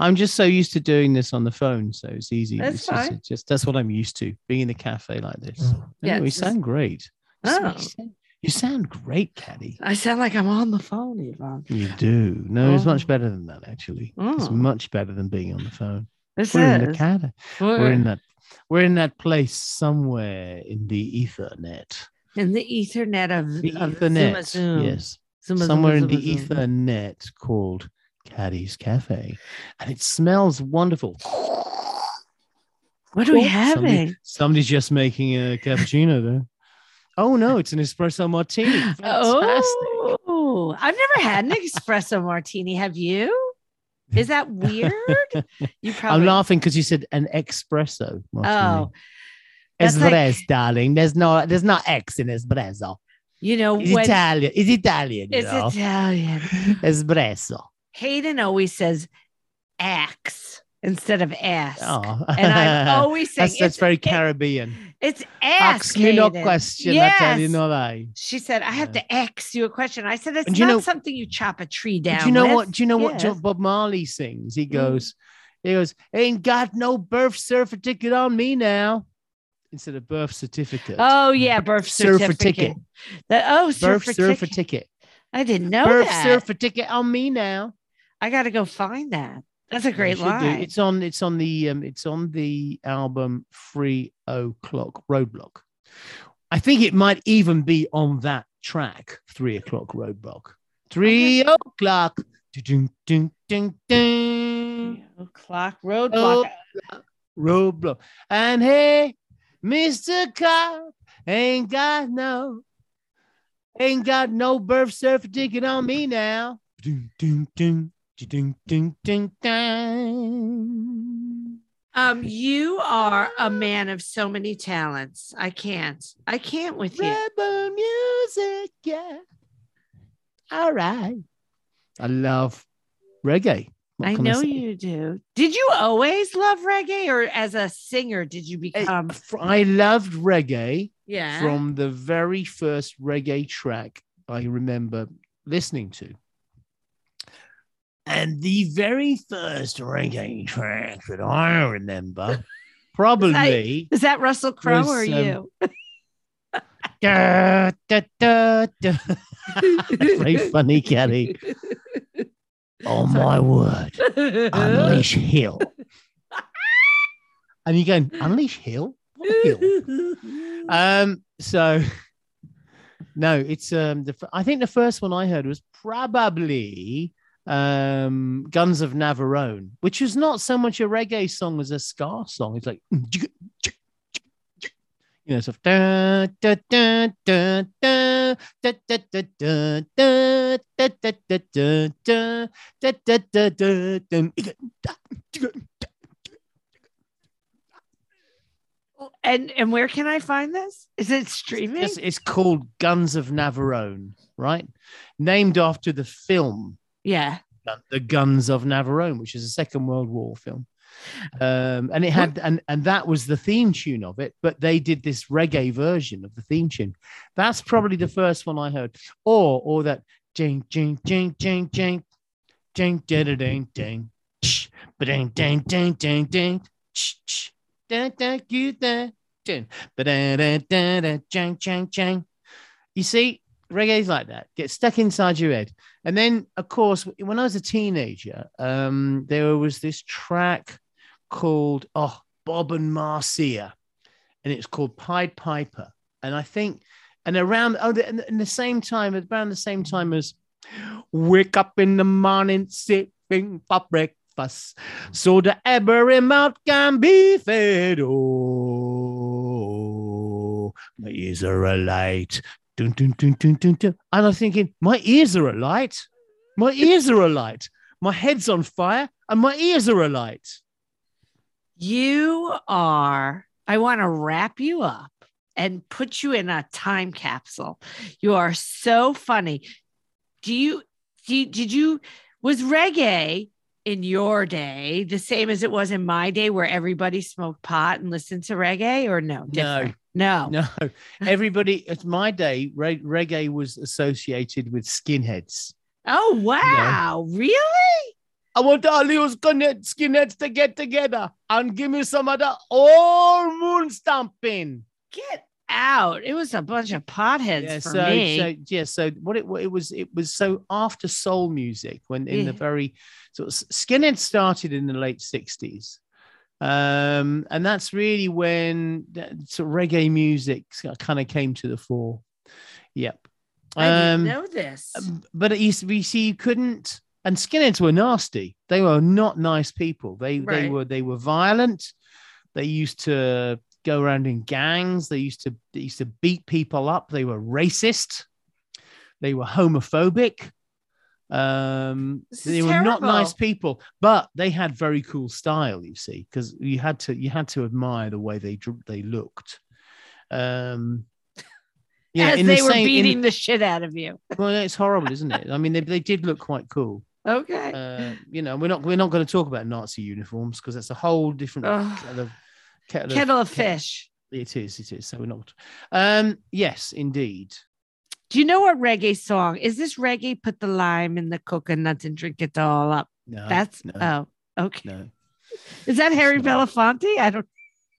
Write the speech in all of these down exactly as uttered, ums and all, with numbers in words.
I'm just so used to doing this on the phone, so it's easy. That's it's just, fine. it's just that's what I'm used to, being in a cafe like this. Yeah, Anyway, you it's just- sound great. You Oh. sound- you sound, you sound great, Caddy. I sound like I'm on the phone, Yvonne. You do. No, it's Oh. much better than that, actually. It's Oh. much better than being on the phone. This We're in the is. cat. We're, We're in that. We're in that place somewhere in the Ethernet. in the Ethernet of The of Ethernet. Zuma Zoom. Yes. Zuma, Somewhere Zuma, in the Zuma, Zoom. Ethernet called Caddy's Cafe, and it smells wonderful. What are we Somebody- having? somebody's just making a cappuccino there. Oh no, it's an espresso martini. Fantastic. Oh, I've never had an espresso martini. Have you? Is that weird? You probably. I'm laughing because you said an espresso martini. Oh, that's Espresso, like- darling. There's no, there's not X in espresso. you know, It's when Italian. It's Italian. You it's know? Italian. Espresso. Hayden always says axe instead of ask. Oh. And I'm always saying that's, that's it's, very it- Caribbean. it's ask. Ask me no Hayden. question. Yes. I tell you no lie. She said, I have Yeah. to ask you a question. I said, it's And not you know- something you chop a tree But down. do you know with. what? Do you know what Yes. Jo- Bob Marley sings? He goes, he goes, ain't got no birth certificate on me now. Instead of birth certificate. Oh, yeah, birth Surfer certificate. ticket. The, oh, birth surfer surfer ticket. ticket. I didn't know Birth that. surfer ticket on me now. I got to go find that. That's a You great should do. line. It's on. It's on the. Um, it's on the album Three O'clock Roadblock. I think it might even be on that track. Three O'clock Roadblock. Three o'clock. Ding ding ding ding. Clock roadblock. Roadblock. And hey, Mister Cop, ain't got no, ain't got no birth certificate on me now. Ding ding ding. Ding, ding, ding, ding. Um, you are a man of so many talents. I can't. I can't with you. Rebel music, yeah. All right. I love reggae. What I can know say? you do. Did you always love reggae, or as a singer did you become? I loved reggae yeah. from the very first reggae track I remember listening to. And the very first reggae track that I remember, probably. Is that Russell Crowe was, or um, you? Da, da, da, da. Very funny, Caddy. Oh my word. Unleash Hill. And you're going, Unleash Hill? What hill? Um, so no, it's um the I think the first one I heard was probably um Guns of Navarone, which was not so much a reggae song as a ska song. It's like you know, so da, da, da, da, da, da, da, da, da, da, da, da, da, da, da, da, da, da, da. And and where can I find this? Is it streaming? It's, it's called Guns of Navarone, right? Named after the film Yeah. The Guns of Navarone, which is a Second World War film. Um, and it had and and that was the theme tune of it, but they did this reggae version of the theme tune. That's probably the first one I heard. Or or that jing jing jing jing jing jing ding ding ding but ding ding ding ding ding thank you ding but jing jing jing. You see, reggae's like that. Get stuck inside your head. And then, of course, when I was a teenager, um, there was this track called oh Bob and Marcia, and it's called Pied Piper. And I think, and around oh, the, in the same time, around the same time as wake up in the morning, sipping for breakfast, so the every mouth can be fed. Oh, my ears are alight. Dun, dun, dun, dun, dun, dun. And I'm thinking, my ears are alight. My ears are alight. My head's on fire, and my ears are alight. You are, I want to wrap you up and put you in a time capsule. You are so funny. Do you, do you, did you, was reggae in your day the same as it was in my day where everybody smoked pot and listened to reggae, or no? Different? No. No. No. Everybody, at my day, reg- reggae was associated with skinheads. Oh, wow. Really? I want all you skinheads, skinheads to get together and give me some of the old moon stomping. Get out. It was a bunch of potheads Yeah, for so, me. so yeah, so what it what it was it was so after soul music when in Yeah. the very sort of skinhead started in the late sixties. Um, and that's really when sort of reggae music kind of came to the fore. Yep. I didn't Um, know this. but it used to be, see, you couldn't, and skinheads were nasty. They were not nice people. They they Right. were they were violent. They used to go around in gangs. They used to they used to beat people up. They were racist. They were homophobic. Um, This they is were not terrible. nice people, but they had very cool style. You see, because you had to you had to admire the way they dr- they looked. Um, yeah, As in they the were same, in- beating the shit out of you. well, it's horrible, isn't it? I mean, they, they did look quite cool. Okay. Uh, you know, we're not we're not going to talk about Nazi uniforms because that's a whole different Ugh. kettle of kettle, Kettle of of fish. It is, it is. So we're not. Um, yes, indeed. Do you know what reggae song is? This reggae? Put the lime in the coconut and drink it all up. No, That's no, oh, okay. no. Is that Harry not. Belafonte? I don't.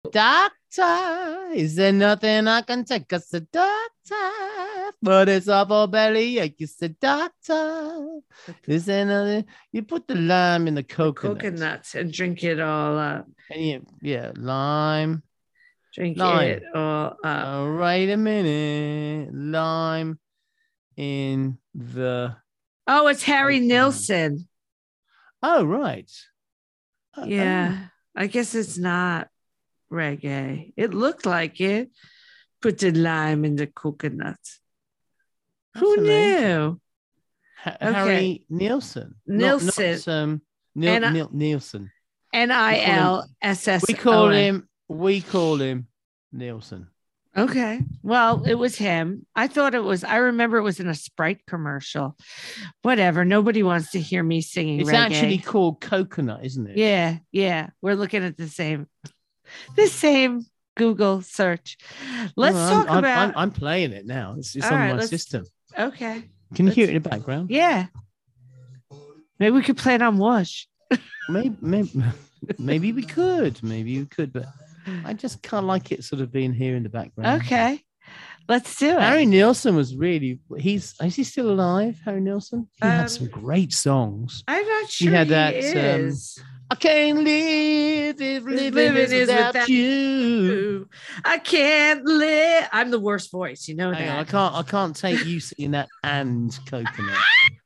Doctor, is there nothing I can take us to doctor? But it's awful belly ache. It's the doctor. Is there nothing? You put the lime in the coconut. Coconuts and drink it all up. And you, yeah, lime. Drink Lime. it all up. Oh, wait a minute. Lime in the. Oh, it's Harry Okay. Nilsson. Oh, right. Uh, Yeah, I guess it's not reggae. It looked like it. Put the lime in the coconuts. That's Who amazing. knew? Ha- Okay. Harry Nielsen. Not- Nilsson. Not, um, Nil- And I- Nil- Nielsen. N I L S S. We call him. We call him Nielsen. Okay. Well, it was him. I thought it was, I remember it was in a Sprite commercial. Whatever. Nobody wants to hear me singing It's reggae. actually called coconut, isn't it? Yeah. Yeah. We're looking at the same, the same Google search. Let's Well, talk I'm, about, I'm, I'm playing it now. It's, it's All on right, my let's- system. okay. Can you hear let's- it in the background? Yeah. Maybe we could play it on Whoosh. Maybe, maybe, maybe we could. Maybe we could, but I just can't like it sort of being here in the background. Okay. Let's do it. Harry Nilsson was really, he's, is he still alive, Harry Nilsson? He Um, had some great songs. I'm not sure had he that, um, is. I can't live if living, living is is without, without you. Ooh, I can't live. I'm the worst voice. You know Hang on, I that. can't, I can't take you singing that and coconut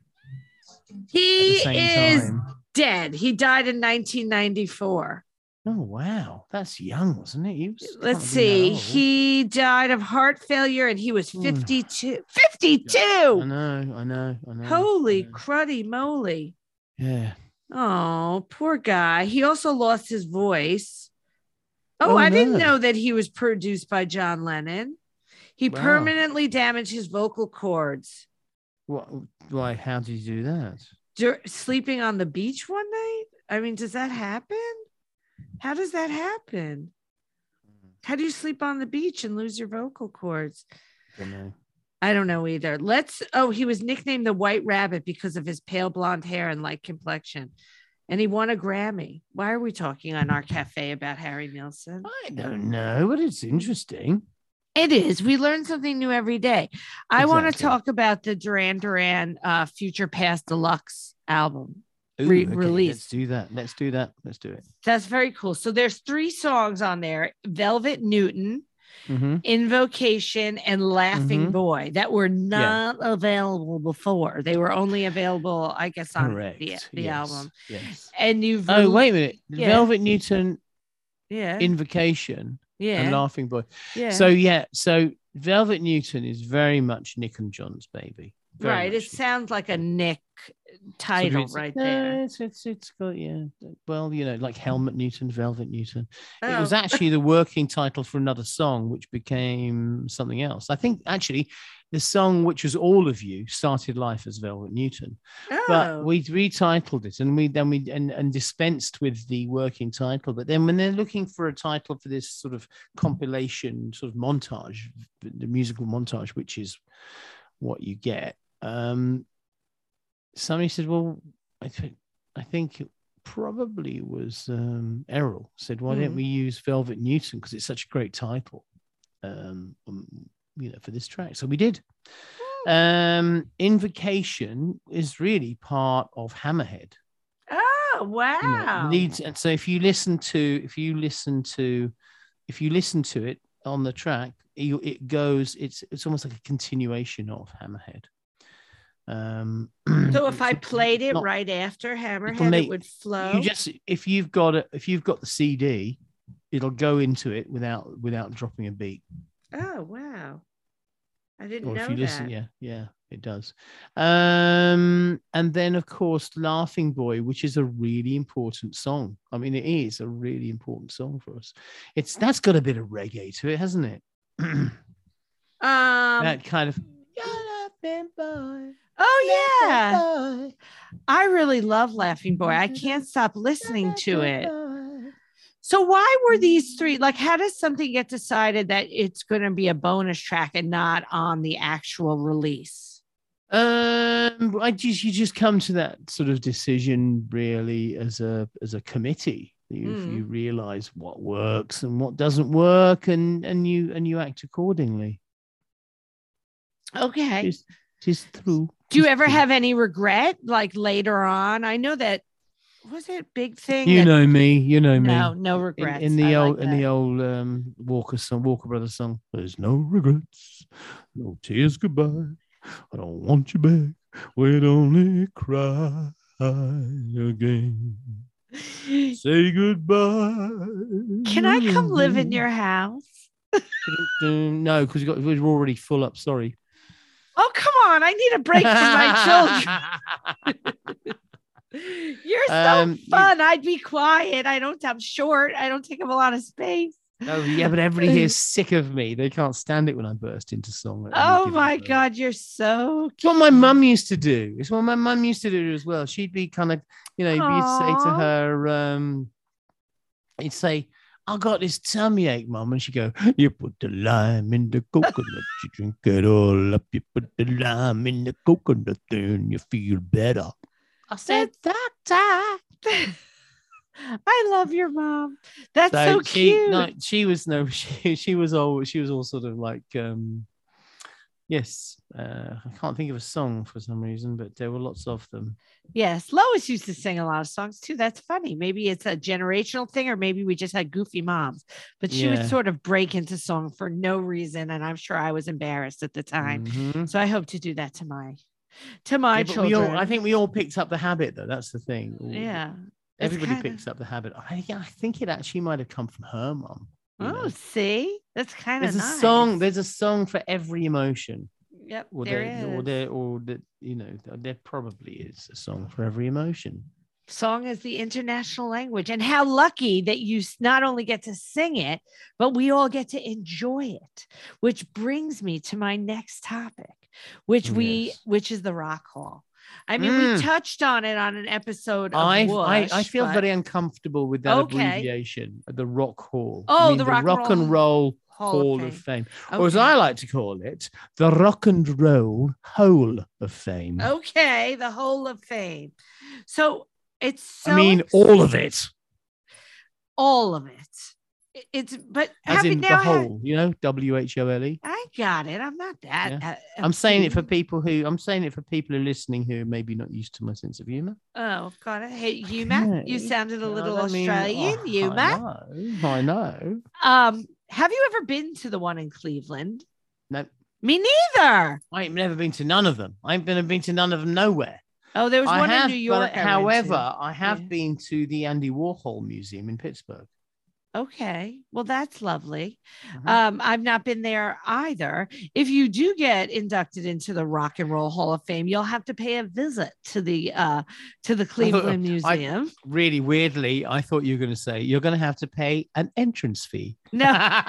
He at the same is time. dead. He died in nineteen ninety-four. Oh, wow. That's young, wasn't it? He was, can't Let's have been that see. old. He died of heart failure and he was Hmm. fifty-two. I fifty-two. know, I know, I know. Holy I know. cruddy moly. Yeah. Oh, poor guy. He also lost his voice. Oh, Oh, I didn't no. know that he was produced by John Lennon. He Wow. permanently damaged his vocal cords. What? Why? How did you do that? Dur- sleeping on the beach one night? I mean, does that happen? How does that happen? How do you sleep on the beach and lose your vocal cords? I don't know. I don't know either. Let's. Oh, he was nicknamed the White Rabbit because of his pale blonde hair and light complexion. And he won a Grammy. Why are we talking on our cafe about Harry Nilsson? I don't know, but it's interesting. It is. We learn something new every day. I want to Exactly. talk about the Duran Duran uh, Future Past Deluxe album. Ooh, Re- okay, release. Let's do that. Let's do that. Let's do it. That's very cool. So there's three songs on there: Velvet Newton, Mm-hmm. Invocation, and Laughing Mhm. Boy that were not available before. They were only available, I guess, on Correct. the, the Yes. album. Yes. And you've Oh, wait a minute. Yeah. Velvet Newton, yeah, Invocation, yeah, and Laughing Boy. yeah. So yeah, so Velvet Newton is very much Nick and John's baby. Very right. It much. sounds like a Nick Sort of title it's- right no, there. It's, it's it's got yeah. Well, you know, like Helmut Newton, Velvet Newton. It was Oh. actually the working title for another song, which became something else. I think actually, the song which was All of You started life as Velvet Newton, but Oh. we retitled it and we then we and, and dispensed with the working title. But then when they're looking for a title for this sort of compilation, sort of montage, the musical montage, which is what you get. Um, somebody said, "Well, I think I think it probably was um, Errol said, "Why Mm. don't we use Velvet Newton because it's such a great title, um, um, you know, for this track?" So we did. Um, Invocation is really part of Hammerhead. Oh, wow. You know, leads, and so if you listen to if you listen to if you listen to it on the track, it, it goes. It's it's almost like a continuation of Hammerhead. Um, So if I it's played it not- right after it'll Hammerhead, make- it would flow. You just if you've got it if you've got the C D, it'll go into it without without dropping a beat. Oh, wow. I didn't Or know if you that. listen, yeah, yeah, it does. Um, and then of course, Laughing Boy, which is a really important song. I mean, it is a really important song for us. It's that's got a bit of reggae to it, hasn't it? Um, That kind of Laughing Boy. oh, yeah. Laughing Boy. I really love Laughing Boy. I can't stop listening to it. So why were these three, like, how does something get decided that it's going to be a bonus track and not on the actual release? Um, I just you just come to that sort of decision really as a as a committee. You Mm. you realize what works and what doesn't work, and and you and you act accordingly. Okay. Just just through. Do you just ever through. have any regret, like later on? I know that, was it a big thing? You that- know me. You know me. No, no In, regrets. in the I old like in the that. old um Walker song, Walker Brothers song. There's no regrets, no tears goodbye. I don't want you back. We'd only cry again. Say goodbye. Can I come live in your house? No, because we got we're already full up. Sorry. Oh, come on. I need a break from my children. You're so Um, you- fun. I'd be quiet. I don't, I'm short. I don't take up a lot of space. Oh yeah, but everybody here's sick of me. They can't stand it when I burst into song. at any Oh given my moment. God. You're so It's what my mum used to do. It's what my mum used to do as well. She'd be kind of, you know, you'd say to Aw. her, um, you'd say, "I got this tummy ache, mum," and she'd go, "You put the lime in the coconut, you drink it all up. You put the lime in the coconut, then you feel better." I said, "Doctor." I love your mom. That's so, she, cute. no, she was no, she, she was all, she was all sort of like, um, yes, uh, I can't think of a song for some reason, but there were lots of them. Yes. Lois used to sing a lot of songs too. That's funny. Maybe it's a generational thing, or maybe we just had goofy moms, but she would Yeah. sort of break into song for no reason. And I'm sure I was embarrassed at the time. Mhm. So I hope to do that to my, to my Yeah, but we children. all, I think we all picked up the habit, though. That's the thing. All- Yeah. It's everybody kinda- picks up the habit. I, I think it actually might have come from her mum. you Oh, know. see, that's kind of There's a nice. song. There's a song for every emotion. Yep, Or there there, or is. there, or that you know, there probably is a song for every emotion. Song is the international language, and how lucky that you s- not only get to sing it, but we all get to enjoy it. Which brings me to my next topic, which we, Yes. which is the Rock Hall. I mean, Mm. we touched on it on an episode of I, I Whoosh, I feel but- very uncomfortable with that Okay. abbreviation, the Rock Hall. Oh, I mean, the Rock and Rock and Roll Roll Hall of Fame, or as Okay. I like to call it, the Rock and Roll Hole of Fame. Okay, the Hall of Fame. So it's so I mean, ex- all of it, all of it. It- It's but as having in the now had- whole, you know, W H O L E. I got it. I'm not that. Yeah. uh, I'm saying it for obtuse. people who I'm saying it for people who are listening who are maybe not used to my sense of humor. Oh, got it. Hey, Yuma, you Okay. sounded a I little don't mean- Australian. oh, Yuma. I know. I know. Um, have you ever been to the one in Cleveland? No, Me neither. I ain't never been to none of them. I ain't been, been to none of them nowhere. Oh, there was I one have, in New York. but I went however, to. I have Yeah. been to the Andy Warhol Museum in Pittsburgh. Okay, well, that's lovely. Mhm. Um, I've not been there either. If you do get inducted into the Rock and Roll Hall of Fame, you'll have to pay a visit to the uh to the Cleveland Museum. Really weirdly, I thought you were going to say you're going to have to pay an entrance fee. No,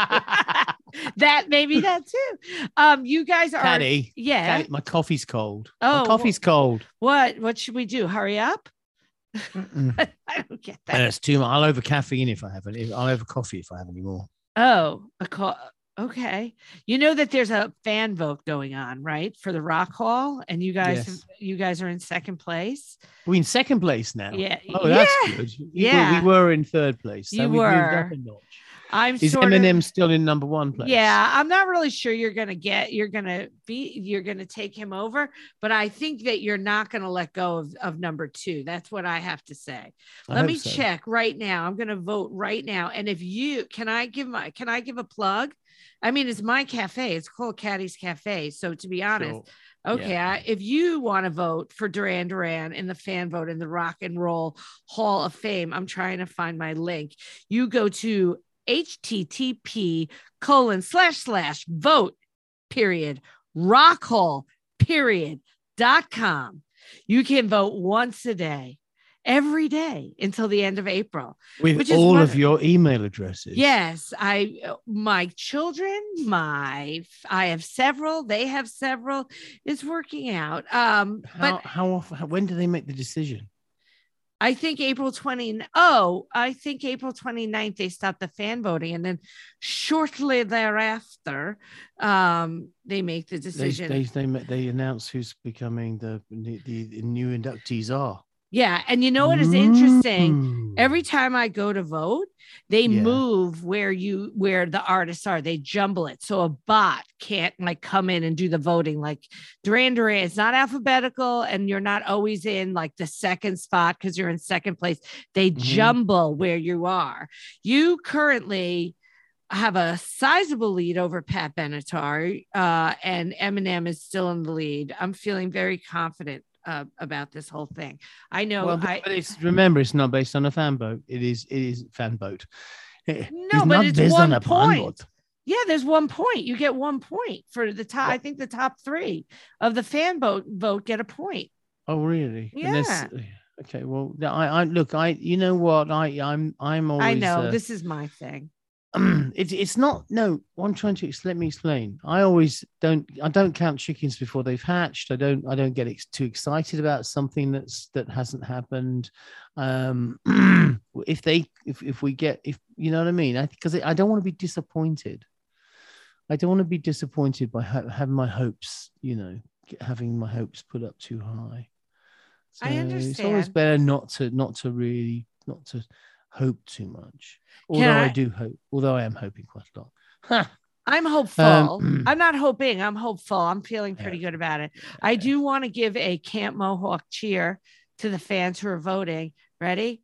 that maybe that too. Um, you guys are Caddy, yeah. Caddy, my coffee's cold. Oh, my coffee's cold. What what should we do? Hurry up. Mm-mm. I don't get And that. it's too much. I'll over caffeine if I have any. I'll over coffee if I have any more. Oh, a co- Okay. You know that there's a fan vote going on, right? For the Rock Hall. And you guys, Yes. you guys are in second place. We're in second place now. Yeah. Oh, that's yeah. good. You Yeah. Were, we were in third place. So You we've moved up were. a notch. I'm Is sort Eminem of, still in number one place? yeah, I'm not really sure you're going to get, you're going to be, you're going to take him over, but I think that you're not going to let go of, of number two. That's what I have to say. I Let hope me so. check right now. I'm going to vote right now. And if you, can I give my, can I give a plug? I mean, it's my cafe. It's called Caddy's Cafe. So to be honest, Sure. okay, Yeah. I, if you want to vote for Duran Duran in the fan vote in the Rock and Roll Hall of Fame, I'm trying to find my link. You go to http colon slash slash vote period rockhall period dot com. You can vote once a day, every day until the end of April. With which is all what- of your email addresses. Yes, I, my children, my, I have several, they have several. It's working out. Um, How, but how often, how, when do they make the decision? I think April twentieth. Oh, I think April twenty-ninth, they stopped the fan voting. And then shortly thereafter, um, they make the They, decision. they, they, ma- they announce who's becoming the, the, the new inductees are. Yeah. And you know what is interesting? Mm. Every time I go to vote, they Yeah. move where you where the artists are. They jumble it. So a bot can't like come in and do the voting. Like Duran Duran, it's not alphabetical, and you're not always in like the second spot because you're in second place. They Mhm. jumble where you are. You currently have a sizable lead over Pat Benatar, uh, and Eminem is still in the lead. I'm feeling very confident Uh, about this whole thing. I know. Well, I but it's, remember, it's not based on a fan vote. It is, it is fan vote. no, but it's based one on a fan point. vote. Yeah, there's one point. You get one point for the top. What? I think the top three of the fan vote vote get a point. Oh, really? And Yeah. that's- okay. Well, I, I look. I, you know what? I, I'm, I'm always. I know uh, this is my thing. it's it's not no I'm trying to ex- let me explain. I always don't I don't count chickens before they've hatched. I don't I don't get ex- too excited about something that's that hasn't happened. Um if they if, if we get if you know what I mean, I because I, I don't want to be disappointed. I don't want to be disappointed by ha- having my hopes, you know, get, having my hopes put up too high. So I it's always understand. better not to not to really not to hope too much. Although Can I, I- do hope, although I am hoping quite a lot. Ha! I'm hopeful. Um, I'm not hoping. I'm hopeful. I'm feeling pretty good about it. I do want to give a Camp Mohawk cheer to the fans who are voting. Ready?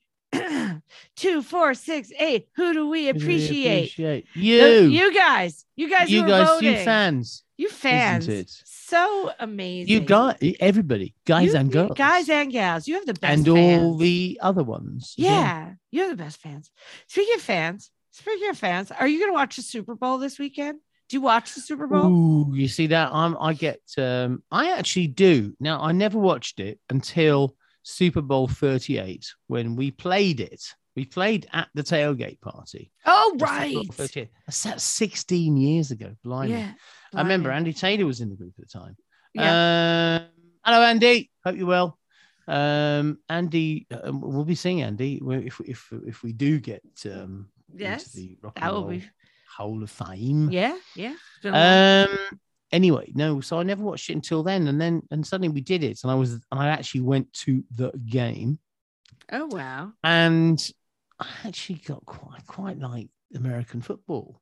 Two, four, six, eight. Who do we Really appreciate? appreciate The- you, you guys. You guys. you who are guys, voting. you fans, You fans. it? So amazing. you guys, everybody, guys You- and you- girls, guys and gals. You have the best and fans. all the other ones. as well. Yeah, you're the best fans. Speaking of fans, speaking of fans, are you going to watch the Super Bowl this weekend? Do you watch the Super Bowl? Ooh, you see that? I'm. I get. Um, I actually do. Now, I never watched it until Super Bowl thirty-eight when we played it. We played at the tailgate party. Oh, The Super right. Bowl thirty-eight. That's sixteen years ago. Blimey. Yeah. I remember blimey. Andy Taylor was in the group at the time. Yeah. Um, hello, Andy. Hope you're well. Um, Andy, um, we'll be seeing Andy if if if we do get um, Yes, into the Rock that and will Roll be. Hall of Fame. Yeah. Yeah. It's been a long- Um. Anyway, no. So I never watched it until then, and then and suddenly we did it, and I was and I actually went to the game, oh, wow. and I actually got quite quite like American football.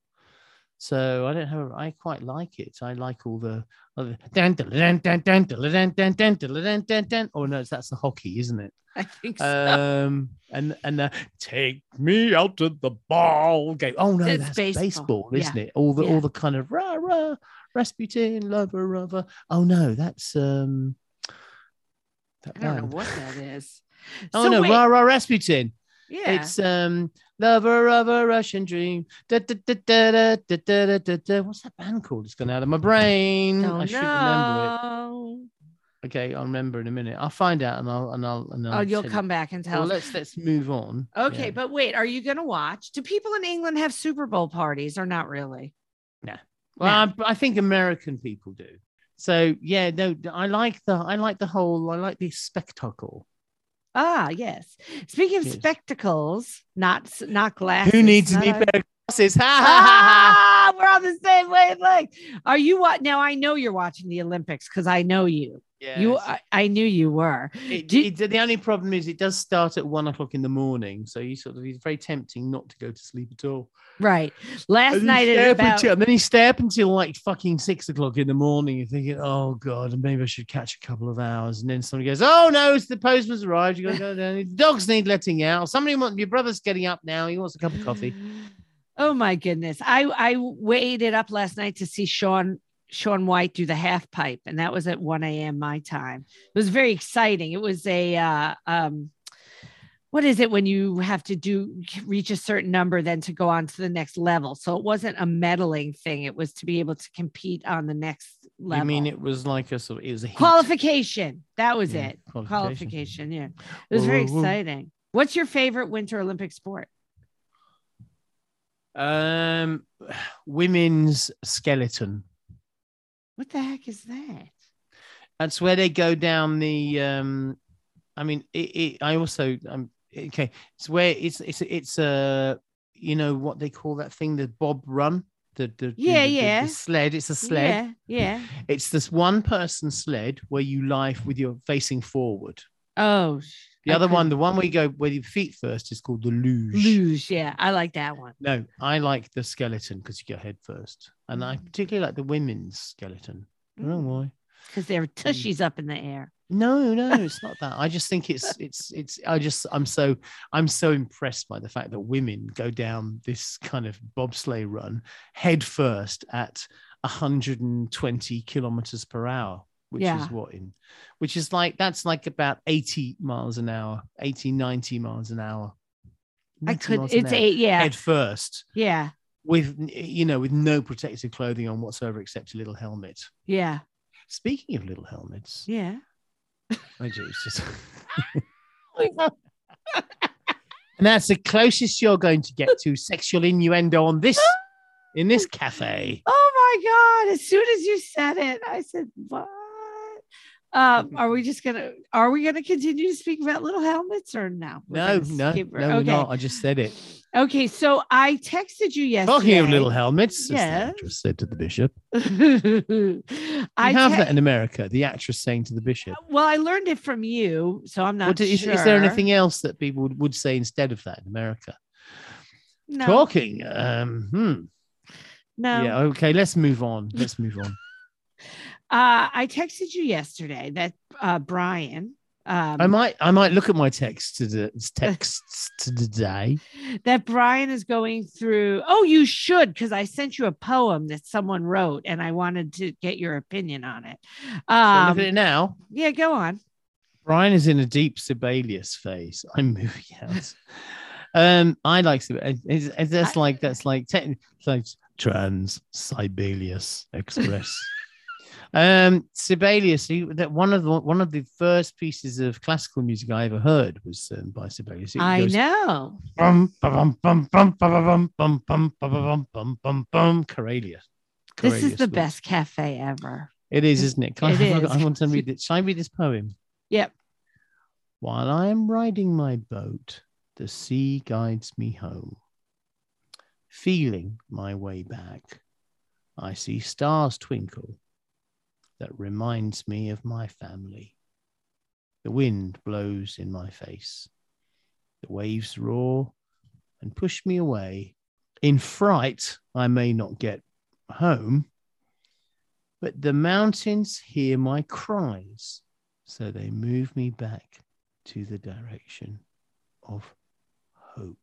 So I don't have. A, I quite like it. I like all the other. Dun, dun, dun, dun, dun, dun, dun, dun, dun, dun, dun, dun. Oh no, that's the hockey, isn't it? I think so. Um, and and uh, take me out to the ball game. Oh no, It's that's baseball. baseball, isn't Yeah. it? All the Yeah. all the kind of rah rah Rasputin, lover, lover. Oh no, that's um. That I don't know band. what that is. Oh So no, wait, rah rah Rasputin. yeah. It's um lover of a Russian dream. Da, da, da, da, da, da, da, da, da, da. What's that band called? It's gone out of my brain. Don't I should remember it. know. Okay, I'll remember in a minute. I'll find out and I'll and I'll and I'll Oh, you'll tell you. come back and tell Well, us. let's let's move on. Okay, Yeah. but wait, are you going to watch? Do people in England have Super Bowl parties or not really? Well, No. I, I think American people do. So yeah, no, I like the I like the whole I like the spectacle. Ah, yes. Speaking of Yes. spectacles, not not glasses. Who needs a not new a- pair of glasses? Ha ha ha ha! Ah, We're on the same wavelength. Are you what? Now I know you're watching the Olympics because I know you. Yeah, You, I, I knew you were. It, Do- it, the only problem is it does start at one o'clock in the morning, so you sort of it's very tempting not to go to sleep at all. right. Last And night you at stay up about until, and then you stay up until like fucking six o'clock in the morning. You're thinking, oh god, maybe I should catch a couple of hours. And then somebody goes, oh no, it's the postman's arrived. You got to go down. The dogs need letting out. Somebody wants your brother's getting up now. He wants a cup of coffee. Oh my goodness. I I waited up last night to see Sean Sean White do the half pipe, and that was at one a.m. my time. It was very exciting. It was a uh, um what is it when you have to do reach a certain number then to go on to the next level? So it wasn't a medaling thing. It was to be able to compete on the next level. You mean it was like a sort of, it was a heat. Qualification. That was Yeah, it. qualification. Qualification. Yeah. It was Whoa, very whoa, whoa. exciting. What's your favorite Winter Olympic sport? Um, women's skeleton. What the heck is that? That's where they go down the. Um, I mean, it. it I also. Um, okay, it's where it's it's it's a. You know what they call that thing? The bob run. The the Yeah, the, the, yeah. the sled. It's a sled. Yeah, yeah. It's this one person sled where you lie with your facing forward. Oh, The I other one, couldn't- the one where you go where your feet first, is called the luge. luge. Yeah, I like that one. No, I like the skeleton because you go head first, and I particularly like the women's skeleton. I don't know why. Because their tushies up in the air. No, no, it's not that. I just think it's it's it's. I just I'm so I'm so impressed by the fact that women go down this kind of bobsleigh run head first at one hundred twenty kilometers per hour, which Yeah. is what in, which is like that's like about eighty miles an hour, eighty, ninety miles an hour. I ninety could. miles an It's hour, eight. Yeah, head first yeah, with you know with no protective clothing on whatsoever except a little helmet. yeah, Speaking of little helmets, yeah. I do. It's just. And that's the closest you're going to get to sexual innuendo on this in this cafe. Oh my God! As soon as you said it, I said, "What?" Um, are we just gonna? Are we gonna continue to speak about little helmets or no? We're No, gonna no, skip- no, we're not. I just said it. Okay, so I texted you yesterday. Talking of little helmets, as the Yes. actress said to the bishop. I You have te- that in America, the actress saying to the bishop. Well, I learned it from you, so I'm not What, is, sure. is there anything else that people would, would say instead of that in America? No, Talking. Um, hmm. no. Yeah, okay, let's move on. Let's move on. Uh, I texted you yesterday that uh, Brian, um, I might I might look at my text to the texts to today. that Brian is going through. Oh, you should, because I sent you a poem that someone wrote, and I wanted to get your opinion on it. So look at Um, it now. yeah, go on. Brian is in a deep Sibelius phase. I'm moving out. um, I like Sibelius. It's, it's, that's like that's like technically like Trans Sibelius Express. um, Sibelius. He, that one of the one of the first pieces of classical music I ever heard was um, by Sibelius. It I goes, know. Bum, bum, bum, bum, bum, bum, bum, bum, bum, bum, bum, bum, bum, Corellius. This is Corellius the was- best cafe ever. It is, isn't it? Can I, It have a- is. I want to read it. Shall I read this poem? Yep. While I am riding my boat, the sea guides me home. Feeling my way back, I see stars twinkle. That reminds me of my family. The wind blows in my face. The waves roar and push me away. In fright, I may not get home, but the mountains hear my cries, so they move me back to the direction of hope.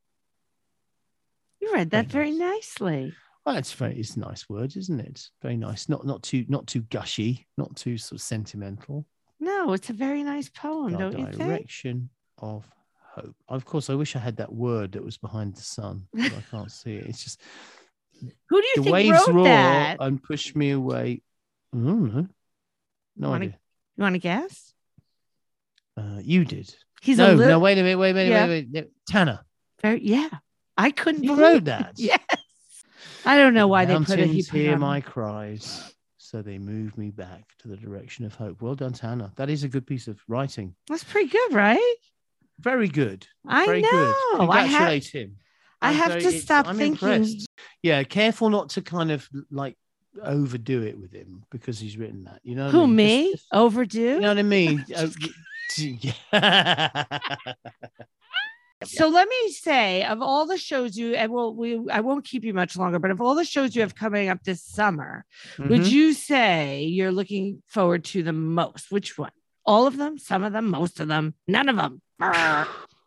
You read that Very very nicely. Well, it's very it's nice words, isn't it? Very nice. Not not too not too gushy, not too sort of sentimental. No, it's a very nice poem, The don't you think? direction of hope. Of course, I wish I had that word that was behind the sun, but I can't see it. It's just Who do you the think waves wrote roar that? and push me away. I don't know. No Wanna- idea. You want to guess? Uh, you did. He's no, a little. no, wait a minute, wait a minute, Yeah. wait a minute. Tanner, Very, yeah, I couldn't you believe wrote that. Yes. I don't know why they Mountains put it. He put it hear on- my cries, so they move me back to the direction of hope. Well done, Tanner. That is a good piece of writing. That's pretty good, right? Very good. I Very know. good. I had, Congratulate him. I I'm have very- to it's- stop I'm thinking. impressed. Yeah, careful not to kind of like overdo it with him because he's written that. You know what I Who, mean? me? Just- just- Overdue? you know what I mean? Oh, Just yeah. So let me say, of all the shows you and well, we I won't keep you much longer, but of all the shows you have coming up this summer, would Mhm. you say you're looking forward to the most? Which one? All of them? Some of them? Most of them? None of them? Brr.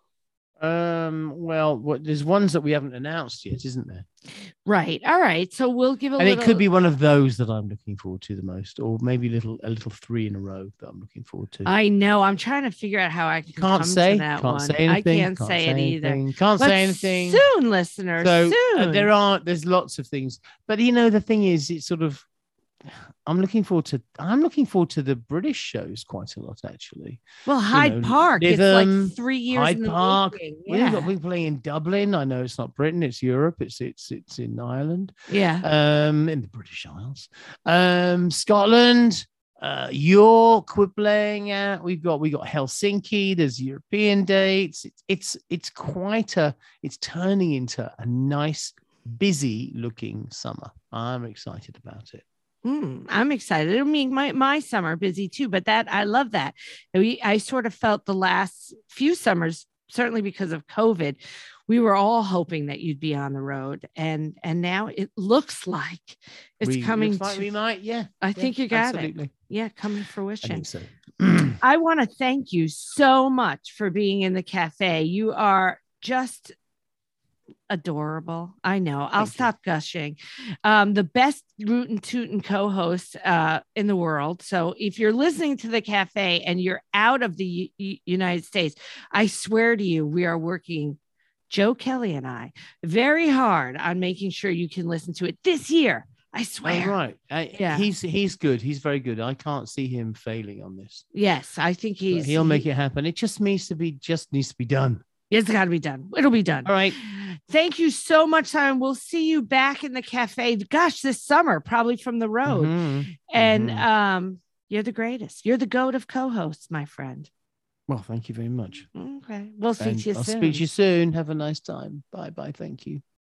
Um. Well, what, there's ones that we haven't announced yet, isn't there? Right. All right. So we'll give a And little. it could be one of those that I'm looking forward to the most, or maybe a little a little three in a row that I'm looking forward to. I know. I'm trying to figure out how I can Can't come say. to that Can't one. say anything. I can't, say, it either. anything, Can't But say anything. soon, listeners. So soon. uh, there are there's lots of things, but you know the thing is, it's sort of I'm looking forward to I'm looking forward to the British shows quite a lot actually. Well, Hyde know, Park. It's Lytham, like three years Hyde in the Park. making. We've Yeah. got people playing in Dublin. I know it's not Britain, it's Europe. It's it's it's in Ireland. Yeah. Um, in the British Isles. Um, Scotland. Uh, York, we're playing at. We've got we got Helsinki. There's European dates. It's it's it's quite a. It's turning into a nice, busy looking summer. I'm excited about it. Mm, I'm excited. I mean, my, my summer busy too, but that I love that. We, I sort of felt the last few summers, certainly because of COVID, we were all hoping that you'd be on the road, and and now it looks like it's we, coming. looks like to, we might, yeah. I yeah, think you got absolutely. it. Yeah, coming to I fruition. think so. I want to thank you so much for being in the cafe. You are just adorable. I know. I'll Thank you. stop gushing. Um, the best rootin' tootin' co-host uh, in the world. So if you're listening to the cafe and you're out of the U- U- United States, I swear to you, we are working, Joe Kelly and I, very hard on making sure you can listen to it this year. I Oh, swear. right. Uh, Yeah. He's he's good. He's very good. I can't see him failing on this. Yes, I think But he's. he'll make he- it happen. It just needs to be just needs to be done. It's got to be done. It'll be done. All right. Thank you so much, Simon. We'll see you back in the cafe. Gosh, this summer, probably from the road. Mhm. And Mhm. um, you're the greatest. You're the goat of co-hosts, my friend. Well, thank you very much. Okay. We'll speak And to you I'll soon. speak to you soon. Have a nice time. Bye bye. Thank you.